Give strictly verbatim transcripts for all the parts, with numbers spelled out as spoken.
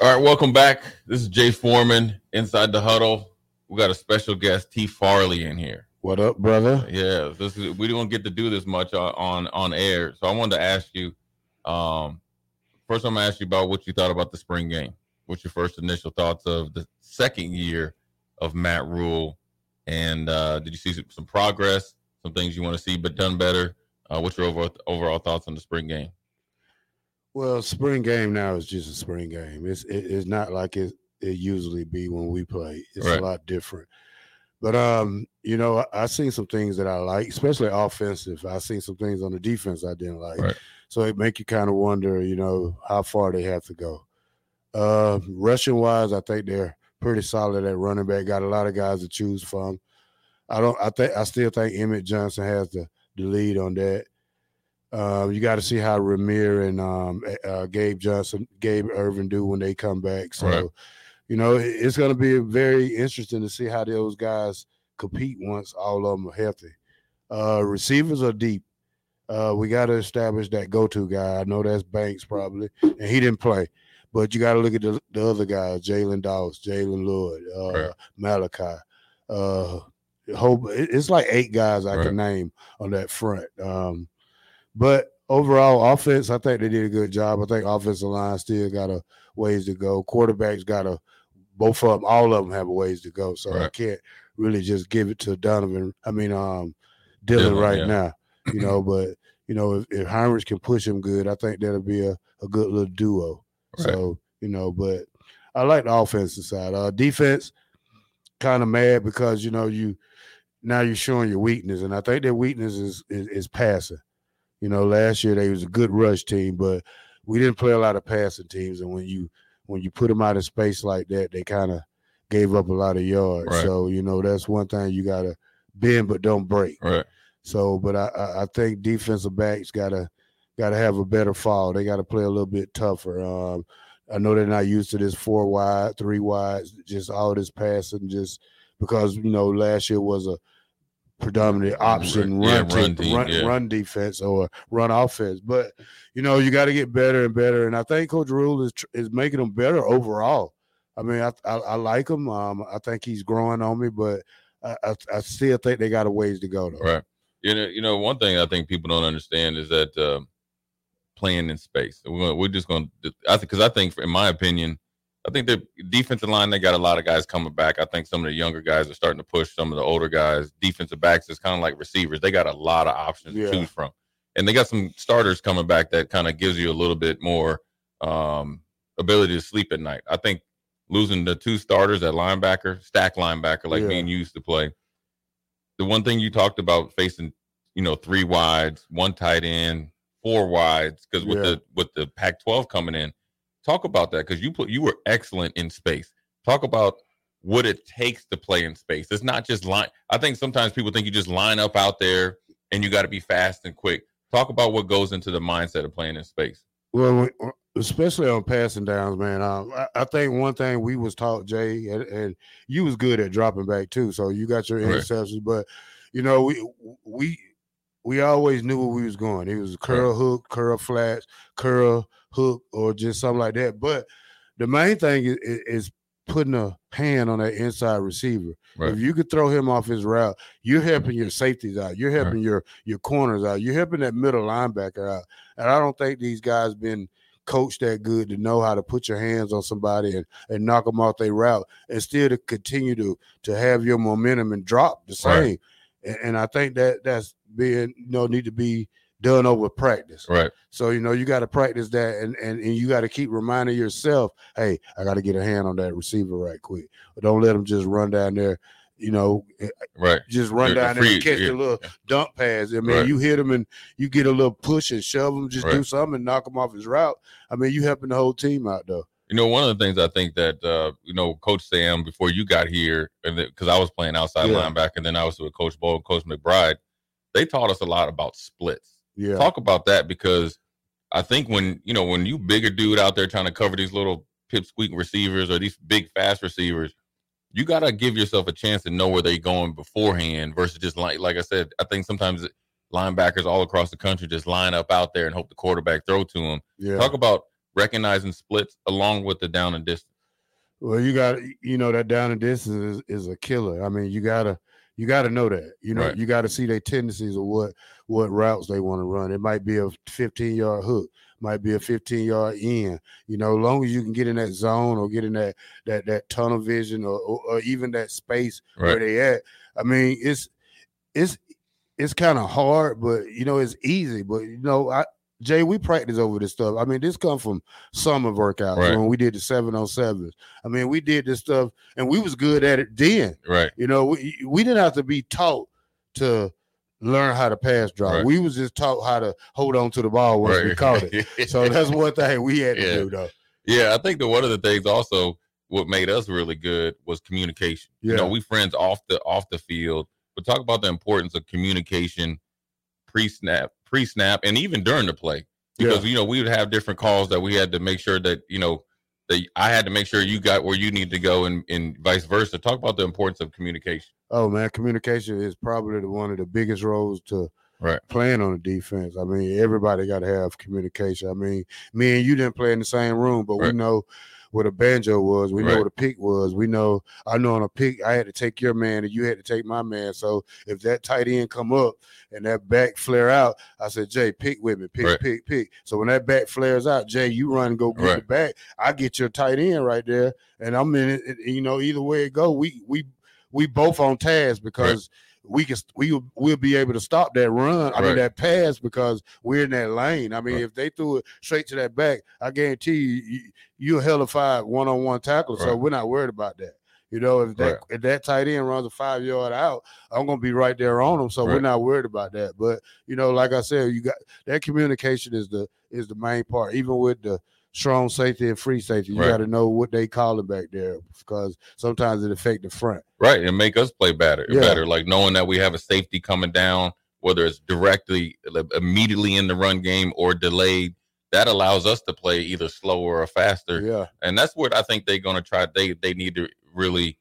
All right, welcome back. This is Jay Foreman, Inside the Huddle. We got a special guest, T. Farley, in here. What up, brother? Yeah, this is, we don't get to do this much on, on, on air, so I wanted to ask you, um, first I'm going to ask you about what you thought about the spring game. What's your first initial thoughts of the second year of Matt Rhule? And uh, did you see some, some progress, some things you want to see but done better? Uh, what's your overall, overall thoughts on the spring game? Well, spring game now is just a spring game. It's it, it's not like it it usually be when we play. It's right. a lot different. But um, you know, I, I seen some things that I like, especially offensive. I seen some things on the defense I didn't like. Right. So it make you kind of wonder, you know, how far they have to go. Uh, rushing wise, I think they're pretty solid at running back. Got a lot of guys to choose from. I don't. I think I still think Emmett Johnson has the the lead on that. Uh, you got to see how Ramir and um, uh, Gabe Johnson, Gabe Irvin do when they come back. So, right. you know, it, it's going to be very interesting to see how those guys compete once all of them are healthy. Uh, receivers are deep. Uh, we got to establish that go-to guy. I know that's Banks probably, and he didn't play. But you got to look at the, the other guys, Jalen Dawes, Jalen Lloyd, uh, right. Malachi. Uh, Hope, it's like eight guys I right. can name on that front. Um, But overall, offense, I think they did a good job. I think offensive line still got a ways to go. Quarterbacks got a both of them, all of them have a ways to go. So right. I can't really just give it to Donovan. I mean, um, Dylan, Dylan right yeah. now, you know. But you know, if, if Heinrich can push him good, I think that'll be a, a good little duo. Right. So you know, but I like the offensive side. Uh, defense, kind of mad because you know you now you're showing your weakness, and I think their weakness is is, is passing. You know, last year they was a good rush team, but we didn't play a lot of passing teams. And when you when you put them out of space like that, they kind of gave up a lot of yards. Right. So, you know, that's one thing you got to bend but don't break. Right. So, but I, I think defensive backs got to got to have a better fall. They got to play a little bit tougher. Um, I know they're not used to this four wide, three wide, just all this passing just because, you know, last year was a predominant option yeah, run, run, team, run, yeah. run defense or run offense. But, you know, you got to get better and better. And I think Coach Rhule is is making them better overall. I mean, I I, I like him. Um, I think he's growing on me, but I, I, I still think they got a ways to go, though. Right. You know, you know, one thing I think people don't understand is that uh, playing in space. We're, gonna, we're just going to – I think because I think, in my opinion, I think the defensive line, they got a lot of guys coming back. I think some of the younger guys are starting to push some of the older guys. Defensive backs is kind of like receivers. They got a lot of options yeah. to choose from. And they got some starters coming back that kind of gives you a little bit more um, ability to sleep at night. I think losing the two starters at linebacker, stack linebacker like yeah. being used to play. The one thing you talked about facing, you know, three wides, one tight end, four wides, because with yeah. the with the Pac twelve coming in, talk about that because you put you were excellent in space. Talk about what it takes to play in space. It's not just line. I think sometimes people think you just line up out there and you got to be fast and quick. Talk about what goes into the mindset of playing in space. Well, especially on passing downs, man. Um, I, I think one thing we was taught, Jay, and, and you was good at dropping back too. So you got your interceptions, right. but you know we we we always knew where we was going. It was curl right. hook, curl flats, curl hook, or just something like that. But the main thing is, is putting a hand on that inside receiver. Right. If you could throw him off his route, you're helping your safeties out. You're helping right. your your corners out. You're helping that middle linebacker out. And I don't think these guys been coached that good to know how to put your hands on somebody and, and knock them off their route and still to continue to to have your momentum and drop the same. Right. And, and I think that that's being, you know, need to be done over practice. Right. So, you know, you got to practice that and, and, and you got to keep reminding yourself, hey, I got to get a hand on that receiver right quick. But don't let them just run down there, you know, right. just run You're down free, there and catch yeah. the little dump pass. I mean, right. you hit them and you get a little push and shove them, just right. do something and knock him off his route. I mean, you helping the whole team out, though. You know, one of the things I think that, uh, you know, Coach Sam, before you got here, and because I was playing outside yeah. linebacker, and then I was with Coach Bowl and Coach McBride, they taught us a lot about splits. Yeah. Talk about that because I think when, you know, when you bigger dude out there trying to cover these little pipsqueak receivers or these big fast receivers, you got to give yourself a chance to know where they're going beforehand versus just like, like I said, I think sometimes linebackers all across the country just line up out there and hope the quarterback throw to them. Yeah. Talk about recognizing splits along with the down and distance. Well, you got, you know, that down and distance is, is a killer. I mean, you gotta you gotta know that. You know, right. You gotta see their tendencies of what what routes they want to run. It might be a fifteen yard hook, might be a fifteen yard in. You know, as long as you can get in that zone or get in that that that tunnel vision or or, or even that space right. where they at. I mean, it's it's it's kind of hard, but you know, it's easy. But you know, I. Jay, we practice over this stuff. I mean, this comes from summer workouts right. when we did the seven on sevens. I mean, we did this stuff, and we was good at it then. Right. You know, we, we didn't have to be taught to learn how to pass drop. Right. We was just taught how to hold on to the ball once right. we caught it. So that's one thing we had to yeah. do, though. Yeah, I think that one of the things also what made us really good was communication. Yeah. You know, we friends off the off the field, but talk about the importance of communication pre-snap. pre-snap and even during the play because yeah. you know we would have different calls that we had to make sure that you know that I had to make sure you got where you need to go and, and vice versa. Talk about the importance of communication. Oh man, communication is probably the, one of the biggest roles to right. playing on the defense. I mean, everybody got to have communication. I mean, me and you didn't play in the same room, but right. we know what a banjo was. We right. know what a pick was. We know, I know on a pick, I had to take your man and you had to take my man. So if that tight end come up and that back flare out, I said, Jay, pick with me, pick, right. pick, pick. So when that back flares out, Jay, you run and go get right. the back. I get your tight end right there, and I'm in it. You know, either way it go, we we we both on task because right. we can we we'll be able to stop that run. I right. mean that pass because we're in that lane. I mean, right. if they threw it straight to that back, I guarantee you, you you're a hellified one-on-one tackler. Right. So we're not worried about that. You know, if that right. if that tight end runs a five yard out, I'm gonna be right there on him. So right. we're not worried about that. But you know, like I said, you got that communication is the is the main part. Even with the strong safety and free safety, you right. got to know what they calling back there because sometimes it affect the front. Right, and make us play better. Yeah. Better, like knowing that we have a safety coming down, whether it's directly, immediately in the run game or delayed. That allows us to play either slower or faster. Yeah, and that's what I think they're going to try. They they need to really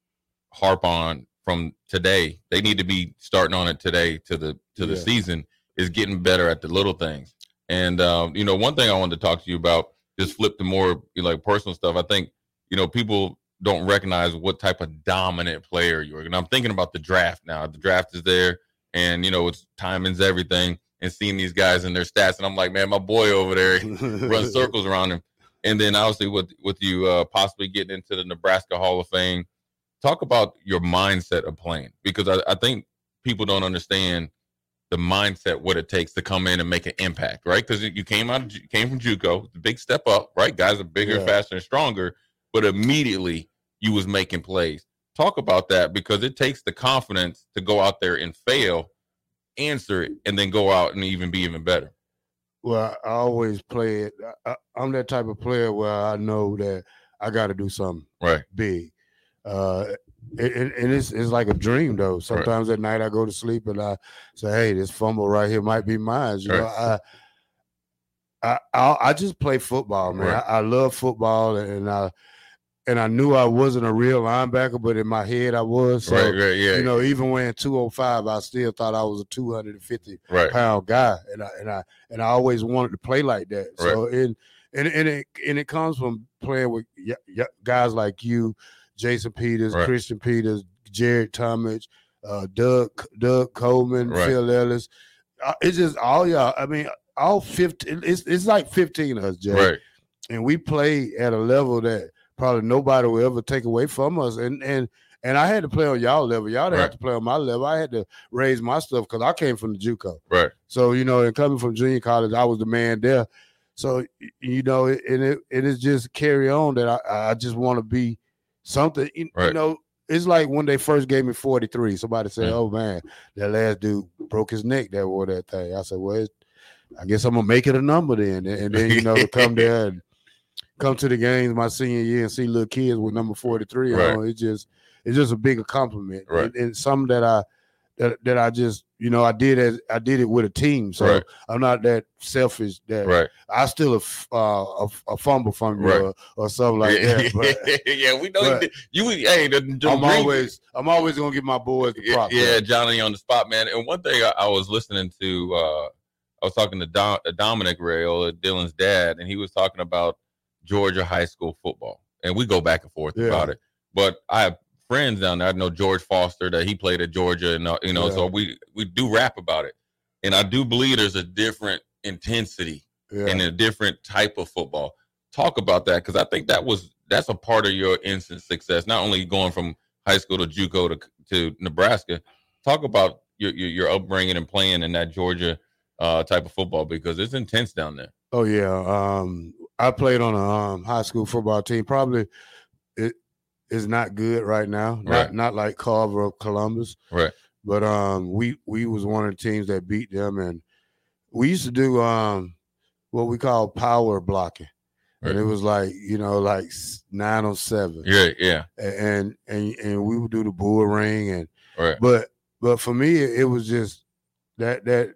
harp on from today. They need to be starting on it today to the to the yeah. season is getting better at the little things. And um, you know, one thing I wanted to talk to you about, just flip to more like personal stuff. I think you know people don't recognize what type of dominant player you are. And I'm thinking about the draft now. The draft is there, and you know it's timing's everything. And seeing these guys and their stats, and I'm like, man, my boy over there runs circles around him. And then obviously with with you uh, possibly getting into the Nebraska Hall of Fame, talk about your mindset of playing, because I, I think people don't understand the mindset, what it takes to come in and make an impact, right? Because you came out, you came from JUCO, the big step up, right? Guys are bigger, yeah. faster, and stronger, but immediately you was making plays. Talk about that, because it takes the confidence to go out there and fail, answer it, and then go out and even be even better. Well, I always play it. I, I'm that type of player where I know that I got to do something right big. Uh, and, and it's it's like a dream, though. Sometimes right. at night I go to sleep and I say, "Hey, this fumble right here might be mine." You right. know, I, I I I just play football, man. Right. I, I love football, and I and I knew I wasn't a real linebacker, but in my head I was. So, right, right, yeah. You know, even when two oh five, I still thought I was a two hundred fifty right. pound guy, and I and I and I always wanted to play like that. Right. So and and and it and it comes from playing with y- y- guys like you, Jason Peters, right. Christian Peters, Jared Talmadge, uh, Doug Doug Coleman, right. Phil Ellis. Uh, it's just all y'all. I mean, all fifteen. It's it's like fifteen of us, Jay. Right. And we play at a level that probably nobody will ever take away from us. And and and I had to play on y'all level. Y'all didn't right. have to play on my level. I had to raise my stuff because I came from the JUCO. Right. So, you know, and coming from junior college, I was the man there. So, you know, and it it is just carry on that I, I just want to be something. You, right. you know, it's like when they first gave me forty-three, somebody said, mm-hmm. oh, man, that last dude broke his neck that wore that thing. I said, well, it's, I guess I'm going to make it a number then. And then, you know, to come there and come to the games my senior year and see little kids with number forty-three right. on, it's just it's just a bigger compliment. Right. And, and something that I that, that I just, you know, I did as I did it with a team. So right. I'm not that selfish that right. I still a, uh, a, a fumble from you right. or, or something like yeah. that. But, yeah, we know you, you hey the, the I'm always I'm always gonna give my boys the props. Yeah, Johnny on the spot, man. And one thing I, I was listening to uh I was talking to Dom, Dominic Rayola, Dylan's dad, and he was talking about Georgia high school football, and we go back and forth yeah. about it. But I have friends down there. I know George Foster that he played at Georgia, and uh, you know, yeah. so we we do rap about it, and I do believe there's a different intensity yeah. and a different type of football. Talk about that, because I think that was that's a part of your instant success. Not only going from high school to JUCO to to Nebraska. Talk about your your, your upbringing and playing in that Georgia uh, type of football, because it's intense down there. Oh yeah, um, I played on a um, high school football team. Probably it is not good right now. Not right. not like Carver or Columbus. Right. But um, we we was one of the teams that beat them, and we used to do um, what we call power blocking, right. and it was like you know like nine on seven. Yeah, yeah. And and and we would do the bull ring, and right. but but for me it, it was just that that.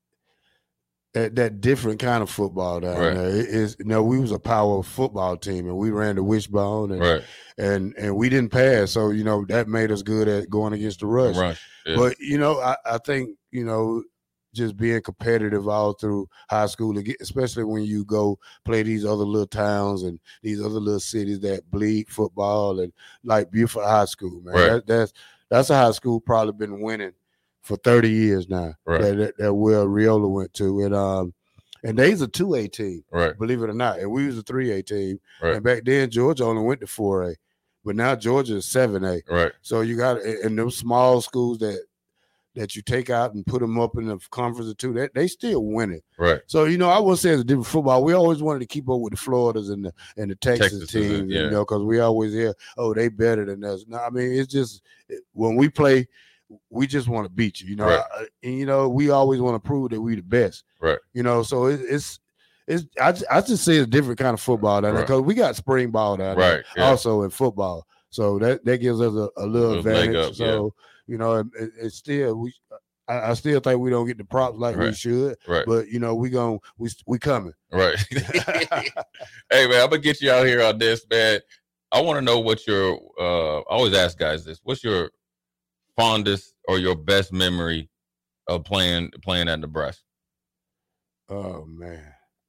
That, that different kind of football down right. there. It is, you know, we was a power football team, and we ran the wishbone, and right. and and we didn't pass. So you know that made us good at going against the rush. rush yeah. But you know, I, I think you know just being competitive all through high school, especially when you go play these other little towns and these other little cities that bleed football, and like Beaufort High School, man. Right. That, that's that's a high school probably been winning for thirty years now, right. that, that, that Will Raiola went to. And um, and they's a two A team, right. believe it or not. And we was a three A team. Right. And back then, Georgia only went to four A. But now Georgia is seven A. Right. So you got, and those small schools that that you take out and put them up in the conference or two, that they still winning. Right. So, you know, I wouldn't say it's a different football. We always wanted to keep up with the Floridas and the and the Texas, Texas teams, yeah. you know, because we always hear, oh, they better than us. No, I mean, it's just when we play, we just want to beat you, you know. Right. I, and, you know, we always want to prove that we the best. Right. You know, so it, it's it's I, I just say it's a different kind of football down there, because we got spring ball down there right. yeah. also in football. So that, that gives us a, a little Those advantage. up, so, yeah. you know, it, it, it's still we I, I still think we don't get the props like right. we should. Right. But you know, we going we we coming. Right. Hey man, I'm gonna get you out here on this, man. I want to know what your uh I always ask guys this. What's your fondest or your best memory of playing playing at Nebraska? Oh man,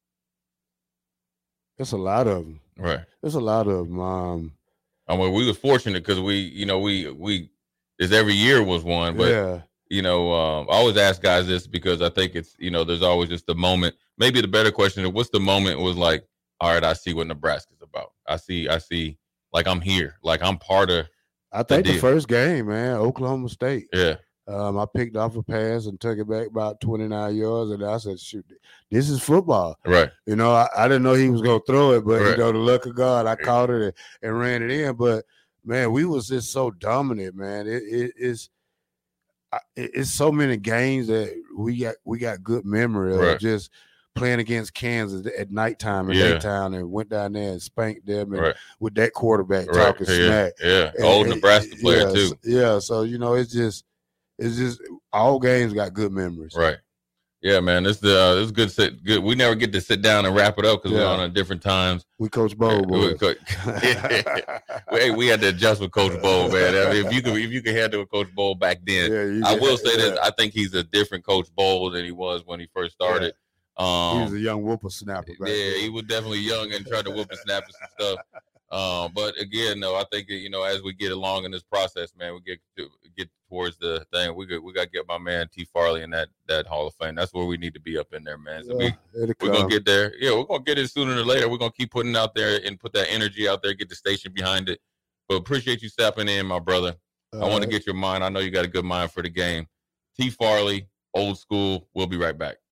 there's a lot of them. Right, there's a lot of them. Um, I mean, we was fortunate because we, you know, we we this every year was one, but yeah. you know, um, I always ask guys this because I think it's, you know, there's always just the moment. Maybe the better question is, what's the moment was like? All right, I see what Nebraska's about. I see, I see, like I'm here, like I'm part of. I think the, the first game, man, Oklahoma State. Yeah. Um, I picked off a pass and took it back about twenty-nine yards, and I said, shoot, this is football. Right. You know, I, I didn't know he was going to throw it, but, right. you know, the luck of God, I caught it and, and ran it in. But, man, we was just so dominant, man. It, it, it's it, it's so many games that we got we got good memory of, right. just playing against Kansas at nighttime in yeah. Daytown, and went down there and spanked them, and right. with that quarterback right. talking yeah. smack. Yeah, and, old Nebraska and, player yeah, too. Yeah, so, you know, it's just it's just all games got good memories. Right. Yeah, man. This the uh, this good sit good. We never get to sit down and wrap it up because yeah. we're on at different times. We Coach Bowl, boys. We, we, we had to adjust with Coach Bowl, man. I mean, if you could if you could handle Coach Bowl back then, yeah, I will say yeah. this: I think he's a different Coach Bowl than he was when he first started. Yeah. Um, he was a young whippersnapper. Yeah, then. he was definitely young and trying to whoop and snap and some stuff. Um, but again, no, I think that, you know, as we get along in this process, man, we get to get towards the thing. We got we got to get my man T. Farley in that that Hall of Fame. That's where we need to be up in there, man. So yeah, we we're gonna get there. Yeah, we're gonna get it sooner or later. We're gonna keep putting out there and put that energy out there, get the station behind it. But appreciate you stepping in, my brother. All I want right. to get your mind. I know you got a good mind for the game. T. Farley, old school. We'll be right back.